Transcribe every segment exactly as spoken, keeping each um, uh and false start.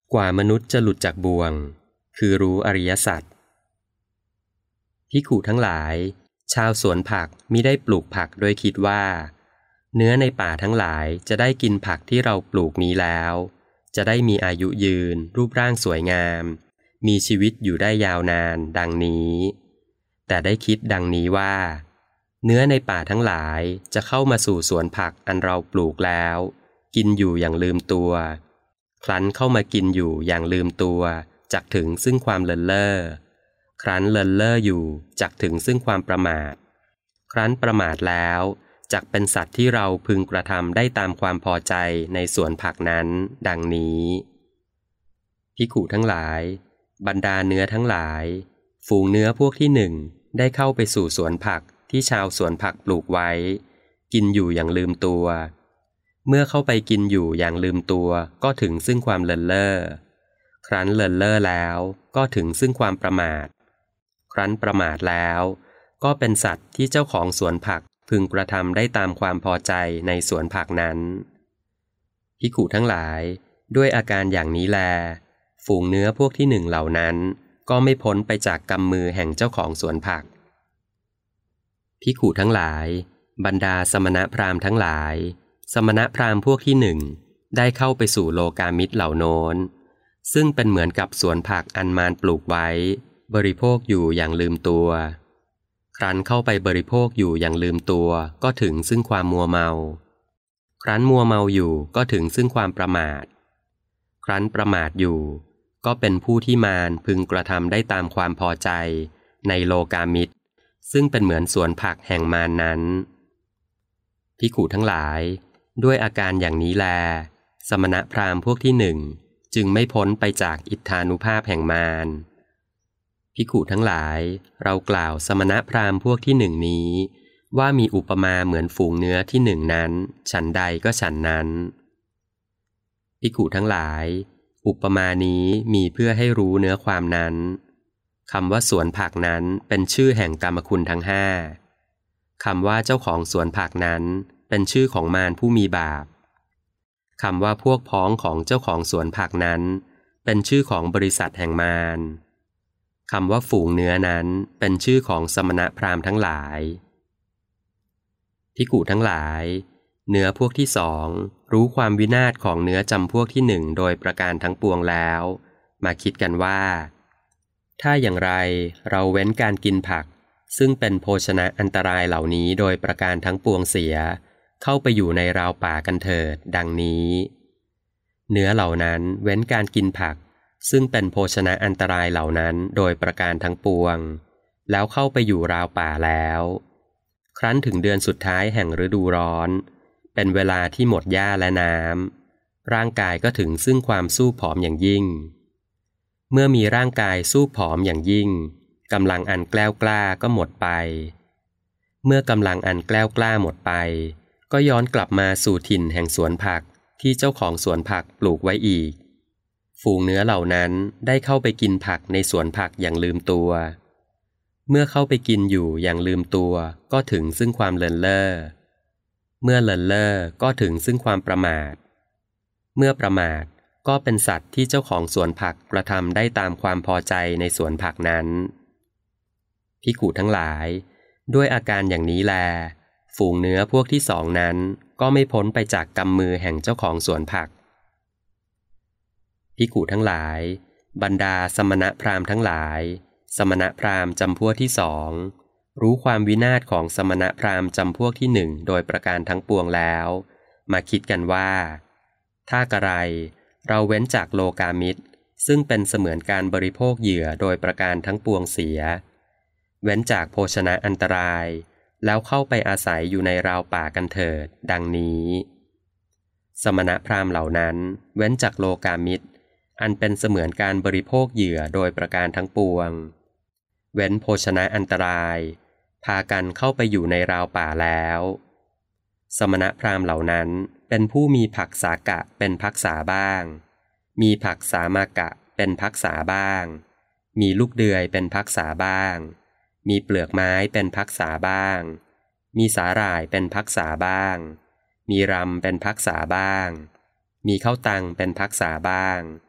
กว่ามนุษย์จะหลุดจากบ่วงคือรู้อริยสัจภิกขุทั้งหลายชาวสวนผักมิได้ปลูกผักโดยคิดว่าเนื้อในป่าทั้งหลายจะได้กินผักที่เราปลูกนี้แล้วจะได้มีอายุยืนรูปร่างสวยงามมีชีวิตอยู่ได้ยาวนานดังนี้แต่ได้คิดดังนี้ว่าเนื้อในป่าทั้งหลายจะเข้ามาสู่สวนผักอันเราปลูกแล้วกินอยู่อย่างลืมตัวครั้นเข้ามากินอยู่อย่างลืมตัวจักถึงซึ่งความเลินเล่อครั้นเลินเล่ออยู่จักถึงซึ่งความประมาทครั้นประมาทแล้วจักเป็นสัตว์ที่เราพึงกระทำได้ตามความพอใจในสวนผักนั้นดังนี้ภิกขุทั้งหลายบรรดาเนื้อทั้งหลายฝูงเนื้อพวกที่หนึ่งได้เข้าไปสู่สวนผักที่ชาวสวนผักปลูกไว้กินอยู่อย่างลืมตัวเมื่อเข้าไปกินอยู่อย่างลืมตัวก็ถึงซึ่งความเลินเล่อครั้นเลินเล่อแล้วก็ถึงซึ่งความประมาทครั้นประมาทแล้วก็เป็นสัตว์ที่เจ้าของสวนผักพึงกระทำได้ตามความพอใจในสวนผักนั้นภิกขุทั้งหลายด้วยอาการอย่างนี้แลฝูงเนื้อพวกที่หนึ่งเหล่านั้นก็ไม่พ้นไปจากกำมือแห่งเจ้าของสวนผักภิกขุทั้งหลายบรรดาสมณพราหมณ์ทั้งหลายสมณพราหมณ์พวกที่หนึ่งได้เข้าไปสู่โลกามิตรเหล่าโน้นซึ่งเป็นเหมือนกับสวนผักอันมารปลูกไว้บริโภคอยู่อย่างลืมตัวครั้นเข้าไปบริโภคอยู่อย่างลืมตัวก็ถึงซึ่งความมัวเมาครั้นมัวเมาอยู่ก็ถึงซึ่งความประมาทครั้นประมาทอยู่ก็เป็นผู้ที่มารพึงกระทำได้ตามความพอใจในโลกามิตรซึ่งเป็นเหมือนสวนผักแห่งมารนั้นภิกขุทั้งหลายด้วยอาการอย่างนี้แลสมณพราหมณ์พวกที่หนึ่งจึงไม่พ้นไปจากอิทธานุภาพแห่งมารภิกขุทั้งหลายเรากล่าวสมณพราหมณ์พวกที่หนึ่งนี้ว่ามีอุปมาเหมือนฝูงเนื้อที่หนึ่งนั้นฉันใดก็ฉันนั้นภิกขุทั้งหลายอุปมานี้มีเพื่อให้รู้เนื้อความนั้นคำว่าสวนผักนั้นเป็นชื่อแห่งกรรมคุณทั้งห้าคำว่าเจ้าของสวนผักนั้นเป็นชื่อของมารผู้มีบาปคำว่าพวกพ้องของเจ้าของสวนผักนั้นเป็นชื่อของบริษัทแห่งมารคำว่าฝูงเนื้อนั้นเป็นชื่อของสมณพราหมณ์ทั้งหลายภิกขุทั้งหลายเนื้อพวกที่สองรู้ความวินาศของเนื้อจำพวกที่หนึ่งโดยประการทั้งปวงแล้วมาคิดกันว่าถ้าอย่างไรเราเว้นการกินผักซึ่งเป็นโภชนะอันตรายเหล่านี้โดยประการทั้งปวงเสียเข้าไปอยู่ในราวป่ากันเถิดดังนี้เนื้อเหล่านั้นเว้นการกินผักซึ่งเป็นโภชนะอันตรายเหล่านั้นโดยประการทั้งปวงแล้วเข้าไปอยู่ราวป่าแล้วครั้นถึงเดือนสุดท้ายแห่งฤดูร้อนเป็นเวลาที่หมดหญ้าและน้ำร่างกายก็ถึงซึ่งความสู้ผอมอย่างยิ่งเมื่อมีร่างกายสู้ผอมอย่างยิ่งกำลังอันแกล้วกล้าก็หมดไปเมื่อกำลังอันแกล้วกล้าหมดไปก็ย้อนกลับมาสู่ถิ่นแห่งสวนผักที่เจ้าของสวนผักปลูกไว้อีกฝูงเนื้อเหล่านั้นได้เข้าไปกินผักในสวนผักอย่างลืมตัวเมื่อเข้าไปกินอยู่อย่างลืมตัวก็ถึงซึ่งความเลินเล่อเมื่อเลินเล่อก็ถึงซึ่งความประมาทเมื่อประมาทก็เป็นสัตว์ที่เจ้าของสวนผักกระทำได้ตามความพอใจในสวนผักนั้นภิกขุทั้งหลายด้วยอาการอย่างนี้แลฝูงเนื้อพวกที่สองนั้นก็ไม่พ้นไปจากกำมือแห่งเจ้าของสวนผักภิกขุทั้งหลายบรรดาสมณพราหมณ์ทั้งหลายสมณพราหมณ์จำพวกที่สองรู้ความวินาศของสมณพราหมณ์จำพวกที่หนึ่งโดยประการทั้งปวงแล้วมาคิดกันว่าถ้ากระไรเราเว้นจากโลกามิตรซึ่งเป็นเสมือนการบริโภคเหยื่อโดยประการทั้งปวงเสียเว้นจากโภชนะอันตรายแล้วเข้าไปอาศัยอยู่ในราวป่ากันเถิดดังนี้สมณพราหมณ์เหล่านั้นเว้นจากโลกามิตรอันเป็นเสมือนการบริโภคเหยื่อโดยประการทั้งปวงเว้นโภชนะอันตรายพากันเข้าไปอยู่ในราวป่าแล้วสมณพราหมณ์เหล่านั้นเป็นผู้มีผักสากะเป็นภักษาบ้างมีผักสามากะเป็นภักษาบ้างมีลูกเดือยเป็นภักษาบ้างมีเปลือกไม้เป็นภักษาบ้างมีสาหร่ายเป็นภักษาบ้างมีรำเป็นภักษาบ้างมีข้าวตังเป็นภักษาบ้าง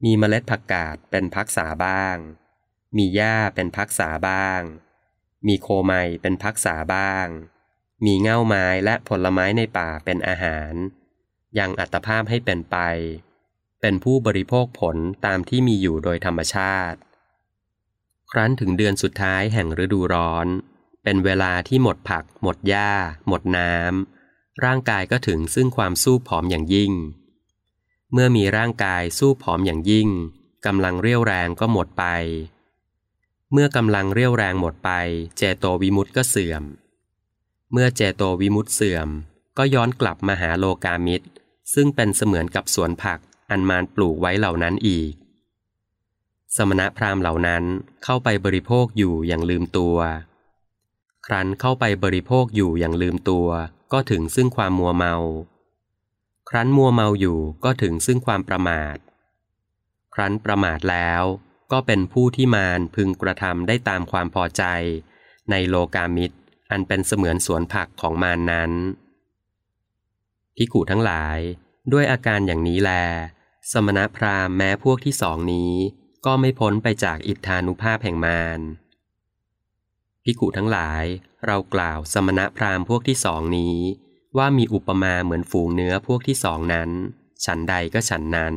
มีเมล็ดผักกาดเป็นพักษาบ้างมีหญ้าเป็นพักษาบ้างมีโคไมเป็นพักษาบ้างมีเง่าไม้และผลไม้ในป่าเป็นอาหารยังอัตภาพให้เป็นไปเป็นผู้บริโภคผลตามที่มีอยู่โดยธรรมชาติครั้นถึงเดือนสุดท้ายแห่งฤดูร้อนเป็นเวลาที่หมดผักหมดหญ้าหมดน้ำร่างกายก็ถึงซึ่งความสู้ผอมอย่างยิ่งเมื่อมีร่างกายสู้ผอมอย่างยิ่งกำลังเรี่ยวแรงก็หมดไปเมื่อกำลังเรี่ยวแรงหมดไปเจโตวิมุตติก็เสื่อมเมื่อเจโตวิมุตติเสื่อมก็ย้อนกลับมาหาโลกามิตรซึ่งเป็นเสมือนกับสวนผักอันมารปลูกไว้เหล่านั้นอีกสมณพราหมณ์เหล่านั้นเข้าไปบริโภคอยู่อย่างลืมตัวครั้นเข้าไปบริโภคอยู่อย่างลืมตัวก็ถึงซึ่งความมัวเมาครั้นมัวเมาอยู่ก็ถึงซึ่งความประมาทครั้นประมาทแล้วก็เป็นผู้ที่มารพึงกระทำได้ตามความพอใจในโลกามิตรอันเป็นเสมือนสวนผักของมารนั้นภิกขุทั้งหลายด้วยอาการอย่างนี้แลสมณพราหมณ์แม้พวกที่สองนี้ก็ไม่พ้นไปจากอิทธานุภาพแห่งมารภิกขุทั้งหลายเรากล่าวสมณพราหมณ์พวกที่สองนี้ว่ามีอุปมาเหมือนฝูงเนื้อพวกที่สองนั้นฉันใดก็ฉันนั้น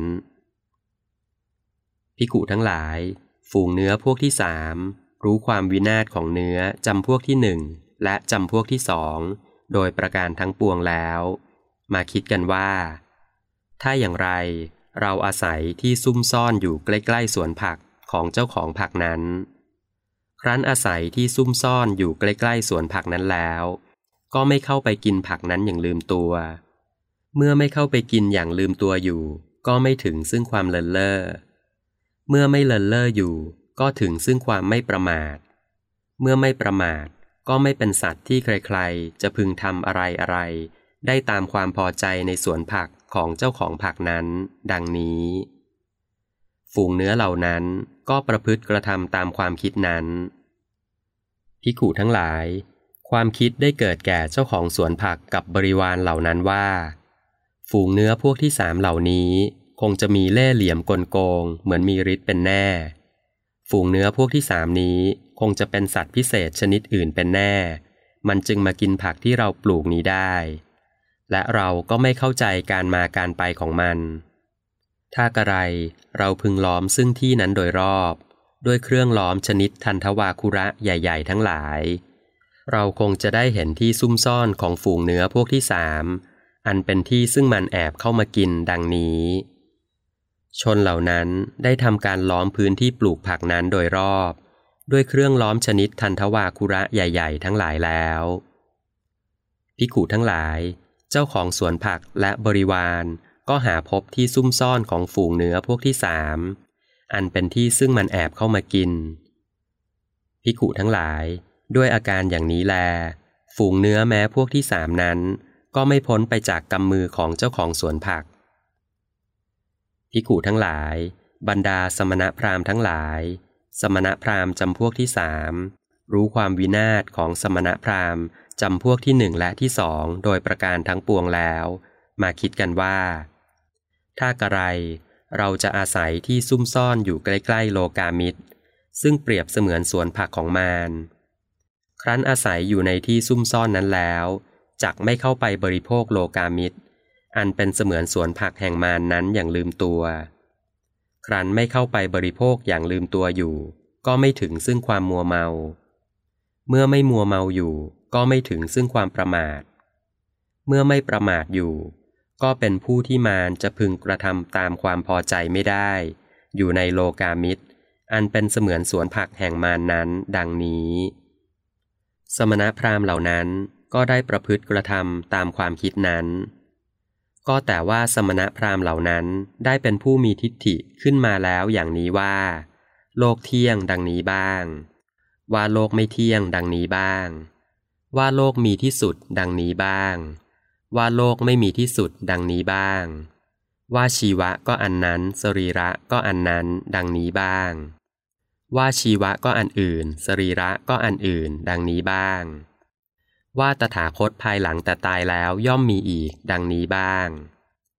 ภิกขุทั้งหลายฝูงเนื้อพวกที่สามรู้ความวินาศของเนื้อจำพวกที่หนึ่งและจำพวกที่สองโดยประการทั้งปวงแล้วมาคิดกันว่าถ้าอย่างไรเราอาศัยที่ซุ่มซ่อนอยู่ใกล้ๆสวนผักของเจ้าของผักนั้นครั้นอาศัยที่ซุ่มซ่อนอยู่ใกล้ๆสวนผักนั้นแล้วก็ไม่เข้าไปกินผักนั้นอย่างลืมตัวเมื่อไม่เข้าไปกินอย่างลืมตัวอยู่ก็ไม่ถึงซึ่งความเลินเล่อเมื่อไม่เลินเล่ออยู่ก็ถึงซึ่งความไม่ประมาทเมื่อไม่ประมาทก็ไม่เป็นสัตว์ที่ใครๆจะพึงทำอะไรอะไรได้ตามความพอใจในสวนผักของเจ้าของผักนั้นดังนี้ฝูงเนื้อเหล่านั้นก็ประพฤติกระทำตามความคิดนั้นภิกขุทั้งหลายความคิดได้เกิดแก่เจ้าของสวนผักกับบริวารเหล่านั้นว่าฝูงเนื้อพวกที่สามเหล่านี้คงจะมีเล่ห์เหลี่ยมกลโกงเหมือนมีฤทธิ์เป็นแน่ฝูงเนื้อพวกที่สามนี้คงจะเป็นสัตว์พิเศษชนิดอื่นเป็นแน่มันจึงมากินผักที่เราปลูกนี้ได้และเราก็ไม่เข้าใจการมาการไปของมันถ้ากระไรเราพึงล้อมซึ่งที่นั้นโดยรอบด้วยเครื่องล้อมชนิดทันทวาคุระใหญ่ๆทั้งหลายเราคงจะได้เห็นที่ซุ่มซ่อนของฝูงเนื้อพวกที่สามอันเป็นที่ซึ่งมันแอบเข้ามากินดังนี้ชนเหล่านั้นได้ทำการล้อมพื้นที่ปลูกผักนั้นโดยรอบด้วยเครื่องล้อมชนิดทันทวาคุระใหญ่ๆทั้งหลายแล้วภิกขุทั้งหลายเจ้าของสวนผักและบริวารก็หาพบที่ซุ่มซ่อนของฝูงเนื้อพวกที่สามอันเป็นที่ซึ่งมันแอบเข้ามากินภิกขุทั้งหลายด้วยอาการอย่างนี้แลฝูงเนื้อแม้พวกที่สามนั้นก็ไม่พ้นไปจากกำมือของเจ้าของสวนผักภิกขุทั้งหลายบรรดาสมณพราหมณ์ทั้งหลายสมณพราหมณ์จำพวกที่สามรู้ความวินาศของสมณพราหมณ์จำพวกที่หนึ่งและที่สองโดยประการทั้งปวงแล้วมาคิดกันว่าถ้ากระไรเราจะอาศัยที่ซุ่มซ่อนอยู่ใกล้ๆโลกามิตรซึ่งเปรียบเสมือนสวนผักของมารครั้นอาศัยอยู่ในที่ซุ่มซ่อนนั้นแล้วจักไม่เข้าไปบริโภคโลกามิตรอันเป็นเสมือนสวนผักแห่งมารนั้นอย่างลืมตัวครั้นไม่เข้าไปบริโภคอย่างลืมตัวอยู่ก็ไม่ถึงซึ่งความมัวเมาเมื่อไม่มัวเมาอยู่ก็ไม่ถึงซึ่งความประมาทเมื่อไม่ประมาทอยู่ก็เป็นผู้ที่มารจะพึงกระทำตามความพอใจไม่ได้อยู่ในโลกามิตรอันเป็นเสมือนสวนผักแห่งมารนั้นดังนี้สมณพราหมณ์เหล่านั้นก็ได้ประพฤติกระทำตามความคิดนั้นก็แต่ว่าสมณพราหมณ์เหล่านั้นได้เป็นผู้มีทิฏฐิขึ้นมาแล้วอย่างนี้ว่าโลกเที่ยงดังนี้บ้างว่าโลกไม่เที่ยงดังนี้บ้างว่าโลกมีที่สุดดังนี้บ้างว่าโลกไม่มีที่สุดดังนี้บ้างว่าชีวะก็อันนั้นสรีระก็อันนั้นดังนี้บ้างว่าชีวะก็อันอื่นสรีระก็อันอื่นดังนี้บ้างว่าตถาคตภายหลังแต่ตายแล้วย่อมมีอีกดังนี้บ้าง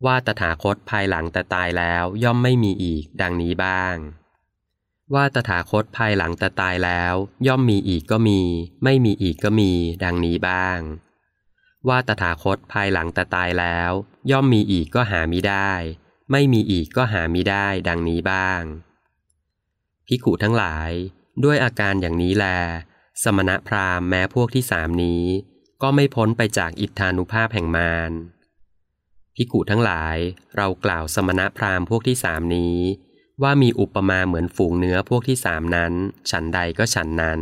ว่าตถาคตภายหลังแต่ตายแล้วย่อมไม่มีอีกดังนี้บ้างว่าตถาคตภายหลังแต่ตายแล้วย่อมมีอีกก็มีไม่มีอีกก็มีดังนี้บ้างว่าตถาคตภายหลังแต่ตายแล้วย่อมมีอีกก็หามิได้ไม่มีอีกก็หามิได้ดังนี้บ้างภิกขุทั้งหลายด้วยอาการอย่างนี้แลสมณพราหมณ์แม้พวกที่สามนี้ก็ไม่พ้นไปจากอิทธานุภาพแห่งมารภิกขุทั้งหลายเรากล่าวสมณพราหมณ์พวกที่สามนี้ว่ามีอุปมาเหมือนฝูงเนื้อพวกที่สามนั้นฉันใดก็ฉันนั้น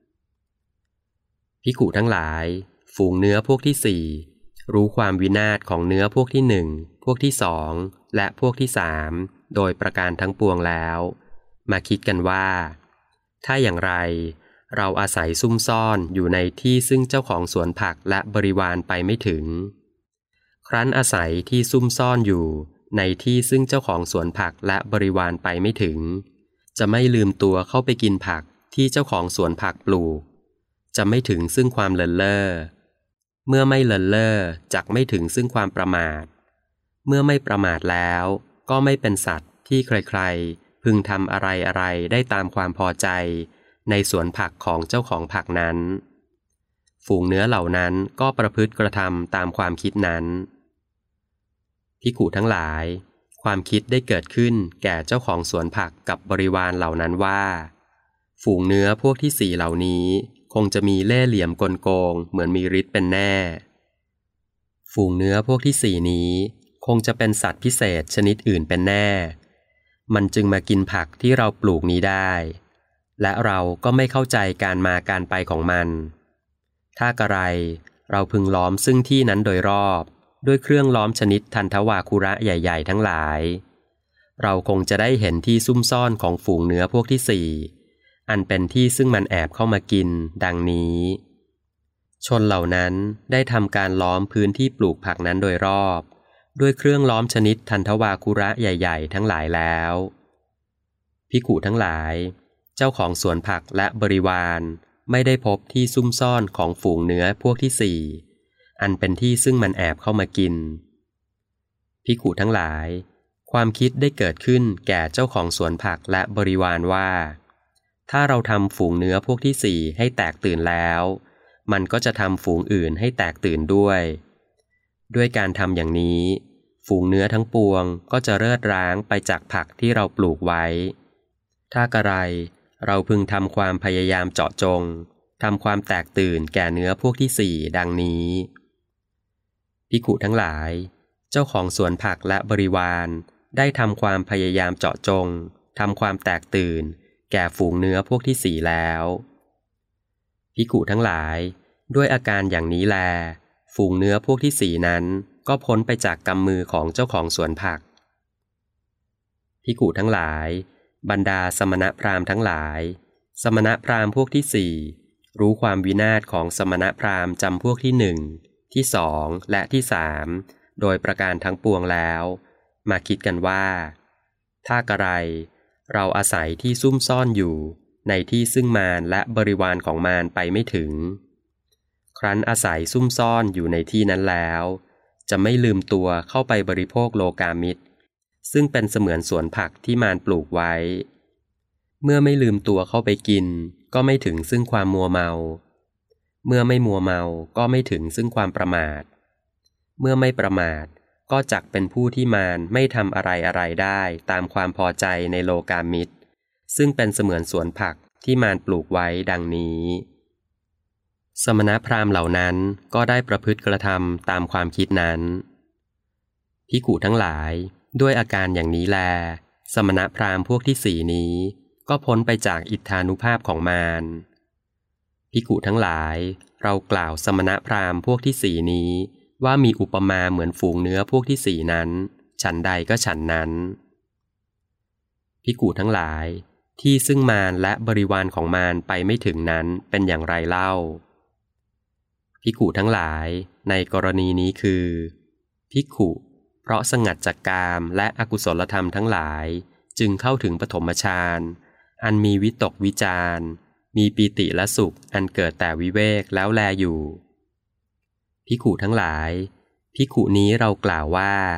ภิกขุทั้งหลายฝูงเนื้อพวกที่สี่รู้ความวินาศของเนื้อพวกที่หนึ่งพวกที่สองและพวกที่สามโดยประการทั้งปวงแล้วมาคิดกันว่าถ้าอย่างไรเราอาศัยซุ่มซ่อนอยู่ในที่ซึ่งเจ้าของสวนผักและบริวารไปไม่ถึงครั้นอาศัยที่ซุ่มซ่อนอยู่ในที่ซึ่งเจ้าของสวนผักและบริวารไปไม่ถึงจะไม่ลืมตัวเข้าไปกินผักที่เจ้าของสวนผักปลูกจะไม่ถึงซึ่งความเลินเล่อเมื่อไม่เลินเล่อจักไม่ถึงซึ่งความประมาทเมื่อไม่ประมาทแล้วก็ไม่เป็นสัตว์ที่ใครๆพึงทำอะไรอะไรได้ตามความพอใจในสวนผักของเจ้าของผักนั้นฝูงเนื้อเหล่านั้นก็ประพฤติกระทำตามความคิดนั้นภิกขุทั้งหลายความคิดได้เกิดขึ้นแก่เจ้าของสวนผักกับบริวารเหล่านั้นว่าฝูงเนื้อพวกที่สี่เหล่านี้คงจะมีเล่ห์เหลี่ยมกลโกงเหมือนมีฤทธิ์เป็นแน่ฝูงเนื้อพวกที่สี่นี้คงจะเป็นสัตว์พิเศษชนิดอื่นเป็นแน่มันจึงมากินผักที่เราปลูกนี้ได้และเราก็ไม่เข้าใจการมาการไปของมันถ้ากระไรเราพึงล้อมซึ่งที่นั้นโดยรอบด้วยเครื่องล้อมชนิดทันทวาคุระใหญ่ๆทั้งหลายเราคงจะได้เห็นที่ซุ่มซ่อนของฝูงเนื้อพวกที่สี่อันเป็นที่ซึ่งมันแอบเข้ามากินดังนี้ชนเหล่านั้นได้ทำการล้อมพื้นที่ปลูกผักนั้นโดยรอบด้วยเครื่องล้อมชนิดทันทวาคุระใหญ่ๆทั้งหลายแล้วภิกขุทั้งหลายเจ้าของสวนผักและบริวารไม่ได้พบที่ซุ่มซ่อนของฝูงเนื้อพวกที่สี่อันเป็นที่ซึ่งมันแอบเข้ามากินภิกขุทั้งหลายความคิดได้เกิดขึ้นแก่เจ้าของสวนผักและบริวารว่าถ้าเราทำฝูงเนื้อพวกที่สี่ให้แตกตื่นแล้วมันก็จะทำฝูงอื่นให้แตกตื่นด้วยด้วยการทำอย่างนี้ฝูงเนื้อทั้งปวงก็จะเลิศร้างไปจากผักที่เราปลูกไว้ถ้ากระไรเราพึงทำความพยายามเจาะจงทำความแตกตื่นแก่เนื้อพวกที่สี่ดังนี้ภิกขุทั้งหลายเจ้าของสวนผักและบริวารได้ทำความพยายามเจาะจงทำความแตกตื่นแก่ฝูงเนื้อพวกที่สี่แล้วภิกขุทั้งหลายด้วยอาการอย่างนี้แลฝูงเนื้อพวกที่สี่นั้นก็พ้นไปจากกำมือของเจ้าของสวนผักภิกขุทั้งหลายบรรดาสมณพราหมณ์ทั้งหลายสมณพราหมณ์พวกที่สี่รู้ความวินาศของสมณพราหมณ์จำพวกที่หนึ่งที่สองและที่สามโดยประการทั้งปวงแล้วมาคิดกันว่าถ้ากระไรเราอาศัยที่ซุ่มซ่อนอยู่ในที่ซึ่งมารและบริวารของมารไปไม่ถึงครั้นอาศัยซุ่มซ่อนอยู่ในที่นั้นแล้วจะไม่ลืมตัวเข้าไปบริโภคโลกามิตรซึ่งเป็นเสมือนสวนผักที่มารปลูกไว้เมื่อไม่ลืมตัวเข้าไปกินก็ไม่ถึงซึ่งความมัวเมาเมื่อไม่มัวเมาก็ไม่ถึงซึ่งความประมาทเมื่อไม่ประมาทก็จักเป็นผู้ที่มารไม่ทำอะไรอะไรได้ตามความพอใจในโลกามิตรซึ่งเป็นเสมือนสวนผักที่มารปลูกไว้ดังนี้สมณพราหมณ์เหล่านั้นก็ได้ประพฤติกระทำตามความคิดนั้นภิกขุทั้งหลายด้วยอาการอย่างนี้แลสมณพราหมณ์พวกที่สี่นี้ก็พ้นไปจากอิทธานุภาพของมารภิกขุทั้งหลายเรากล่าวสมณพราหมณ์พวกที่สี่นี้ว่ามีอุปมาเหมือนฝูงเนื้อพวกที่สี่นั้นฉันใดก็ฉันนั้นภิกขุทั้งหลายที่ซึ่งมารและบริวารของมารไปไม่ถึงนั้นเป็นอย่างไรเล่าภิกขุทั้งหลายในกรณีนี้คือภิกขุเพราะสงัดจากกามและอกุศลธรรมทั้งหลายจึงเข้าถึงปฐมฌานอันมีวิตกวิจารมีปีติและสุขอันเกิดแต่วิเวกแล้วแลอยู่ภิกขุทั้งหลายภิกขุนี้เรากล่าวว่า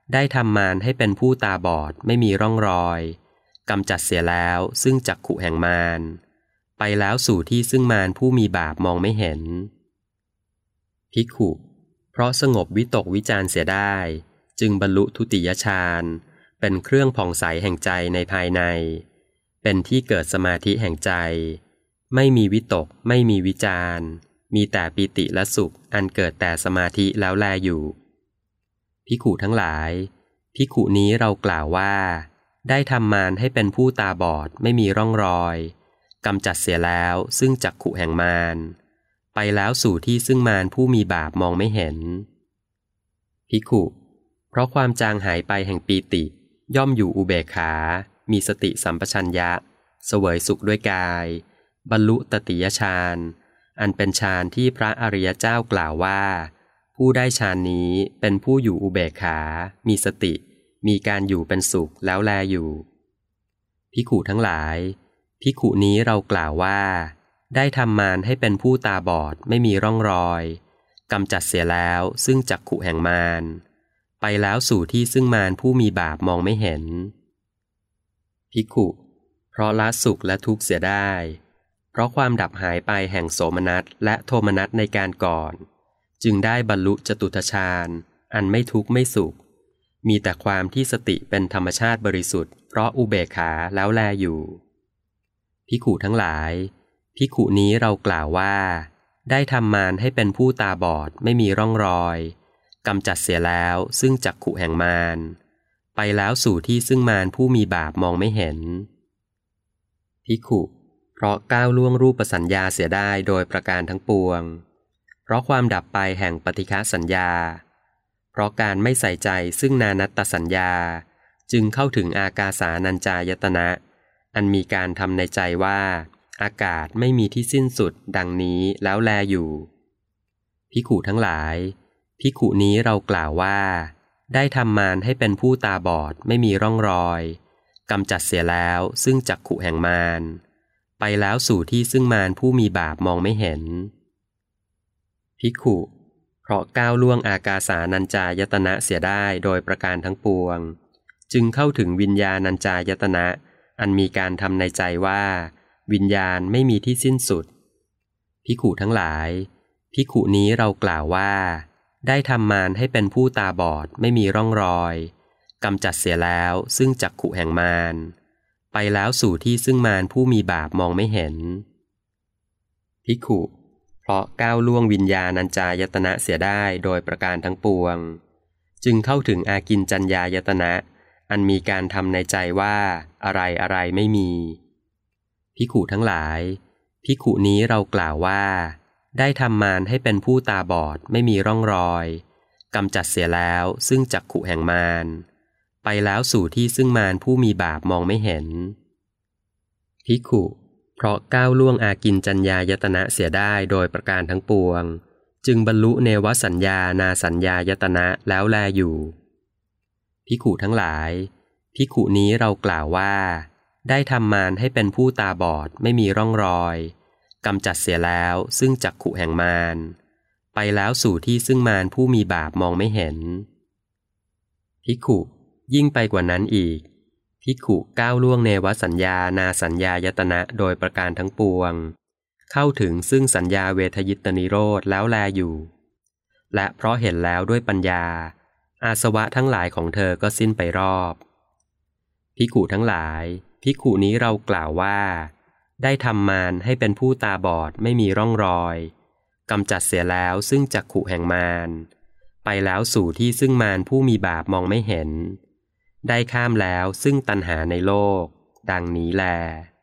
ได้ทำมารให้เป็นผู้ตาบอดไม่มีร่องรอยกำจัดเสียแล้วซึ่งจักขุแห่งมารไปแล้วสู่ที่ซึ่งมารผู้มีบาปมองไม่เห็นภิกขุเพราะสงบวิตกวิจารเสียได้จึงบรรลุทุติยฌานเป็นเครื่องผ่องใสแห่งใจในภายในเป็นที่เกิดสมาธิแห่งใจไม่มีวิตกไม่มีวิจารมีแต่ปีติและสุขอันเกิดแต่สมาธิแล้วแลอยู่ภิกขุทั้งหลายภิกขุนี้เรากล่าวว่าได้ทำมารให้เป็นผู้ตาบอดไม่มีร่องรอยกำจัดเสียแล้วซึ่งจักขุแห่งมารไปแล้วสู่ที่ซึ่งมารผู้มีบาปมองไม่เห็นภิกขุเพราะความจางหายไปแห่งปีติย่อมอยู่อุเบกขามีสติสัมปชัญญะเสวยสุขด้วยกายบรรลุตติยฌานอันเป็นฌานที่พระอริยเจ้ากล่าวว่าผู้ได้ฌานนี้เป็นผู้อยู่อุเบกขามีสติมีการอยู่เป็นสุขแล้วแลอยู่ภิกขุทั้งหลายภิกขุนี้เรากล่าวว่าได้ทำมารให้เป็นผู้ตาบอดไม่มีร่องรอยกำจัดเสียแล้วซึ่งจักขุแห่งมารไปแล้วสู่ที่ซึ่งมารผู้มีบาปมองไม่เห็นภิกขุเพราะละสุขและทุกข์เสียได้เพราะความดับหายไปแห่งโสมนัสและโทมนัสในการก่อนจึงได้บรรลุจตุตฌานอันไม่ทุกข์ไม่สุขมีแต่ความที่สติเป็นธรรมชาติบริสุทธิ์เพราะอุเบกขาแล้วแลอยู่ภิกขุทั้งหลายภิกขุนี้เรากล่าวว่าได้ทำมารให้เป็นผู้ตาบอดไม่มีร่องรอยกำจัดเสียแล้วซึ่งจักขุแห่งมารไปแล้วสู่ที่ซึ่งมารผู้มีบาปมองไม่เห็นภิกขุเพราะก้าวล่วงรูปสัญญาเสียได้โดยประการทั้งปวงเพราะความดับไปแห่งปฏิฆะสัญญาเพราะการไม่ใส่ใจซึ่งนานัตตสัญญาจึงเข้าถึงอากาสานัญจายตนะอันมีการทำในใจว่าอากาศไม่มีที่สิ้นสุดดังนี้แล้วแลอยู่ภิกขุทั้งหลายภิกขุนี้เรากล่าวว่าได้ทำมารให้เป็นผู้ตาบอดไม่มีร่องรอยกำจัดเสียแล้วซึ่งจักขุแห่งมารไปแล้วสู่ที่ซึ่งมารผู้มีบาปมองไม่เห็นภิกขุเพราะก้าวล่วงอากาสานัญจายตนะเสียได้โดยประการทั้งปวงจึงเข้าถึงวิญญาณัญจายตนะอันมีการทำในใจว่าวิญญาณไม่มีที่สิ้นสุดภิกขุทั้งหลายภิกขุนี้เรากล่าวว่าได้ทำมารให้เป็นผู้ตาบอดไม่มีร่องรอยกำจัดเสียแล้วซึ่งจักขุแห่งมารไปแล้วสู่ที่ซึ่งมารผู้มีบาปมองไม่เห็นภิกขุเพราะก้าวล่วงวิญญาณัญจายตนะเสียได้โดยประการทั้งปวงจึงเข้าถึงอากินจัญญายตนะอันมีการทำในใจว่าอะไรอะไรไม่มีภิกขุทั้งหลายภิกขุนี้เรากล่าวว่าได้ทำมารให้เป็นผู้ตาบอดไม่มีร่องรอยกำจัดเสียแล้วซึ่งจักขุแห่งมารไปแล้วสู่ที่ซึ่งมารผู้มีบาปมองไม่เห็นภิกขุเพราะก้าวล่วงอากินจัญญายตนะเสียได้โดยประการทั้งปวงจึงบรรลุเนวสัญญานาสัญญายตนะแล้วแลอยู่ภิกขุทั้งหลายภิกขุนี้เรากล่าวว่าได้ทำมารให้เป็นผู้ตาบอดไม่มีร่องรอยกำจัดเสียแล้วซึ่งจักขุแห่งมารไปแล้วสู่ที่ซึ่งมารผู้มีบาปมองไม่เห็นภิกขุยิ่งไปกว่านั้นอีกภิกขุก้าวล่วงเนวสัญญานาสัญญายตนะโดยประการทั้งปวงเข้าถึงซึ่งสัญญาเวทยิตนิโรธแล้วแลอยู่และเพราะเห็นแล้วด้วยปัญญาอาสวะทั้งหลายของเธอก็สิ้นไปรอบภิกขุทั้งหลายภิกขุนี้เรากล่าวว่าได้ทำมารให้เป็นผู้ตาบอดไม่มีร่องรอยกำจัดเสียแล้วซึ่งจักขุแห่งมารไปแล้วสู่ที่ซึ่งมารผู้มีบาปมองไม่เห็นได้ข้ามแล้วซึ่งตัณหาในโลกดังนี้แล